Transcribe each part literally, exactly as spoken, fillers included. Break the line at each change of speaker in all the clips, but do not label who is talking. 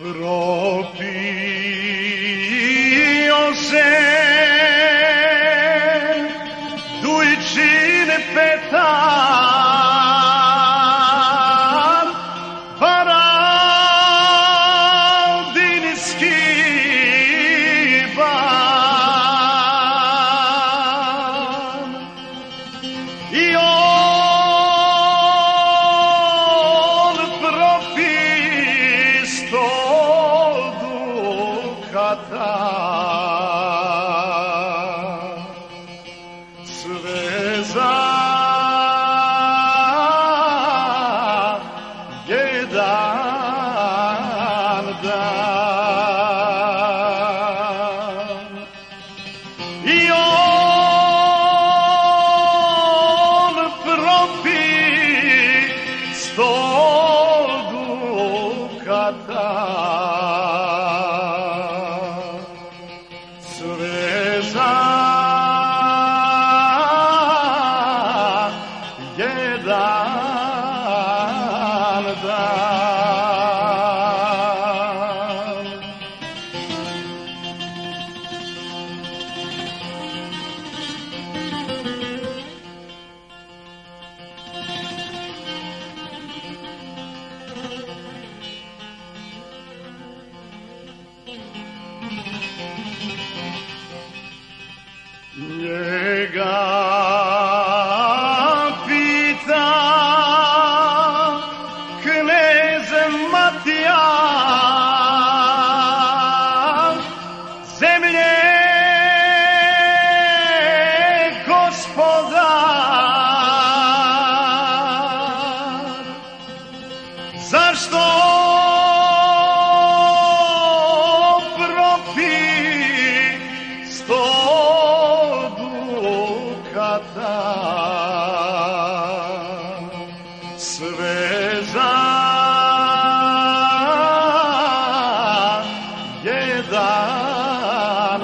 propio se dujčine petar paradinski ban i on propisto dukata sve za jedan dan i on propisto dukata sve za jedan dan. Njega pita kneze Matija, zemlje gospodar, zašto propisto dukata sve za jedan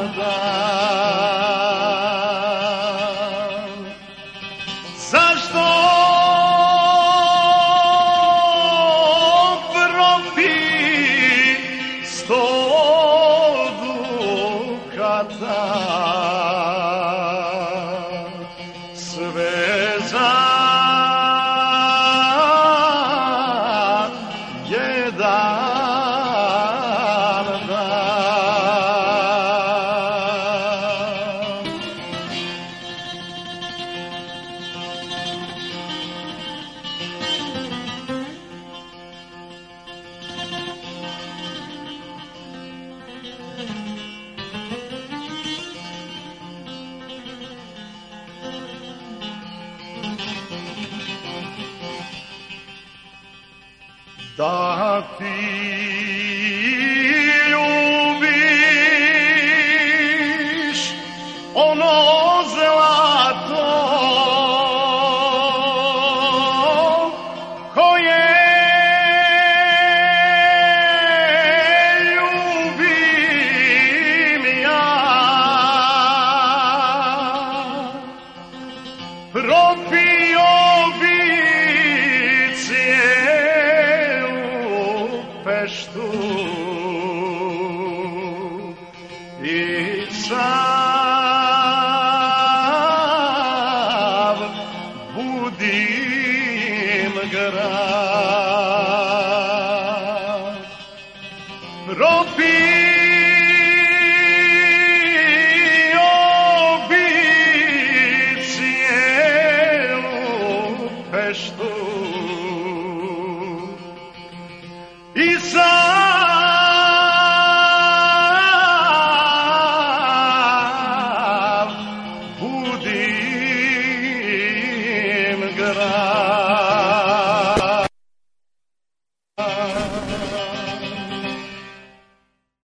dan? Zašto propisto dukata sve za jedan dan? Da ti ljubiš ono zlato koje ljubim ja, propio bi Peštu i sav budim grad.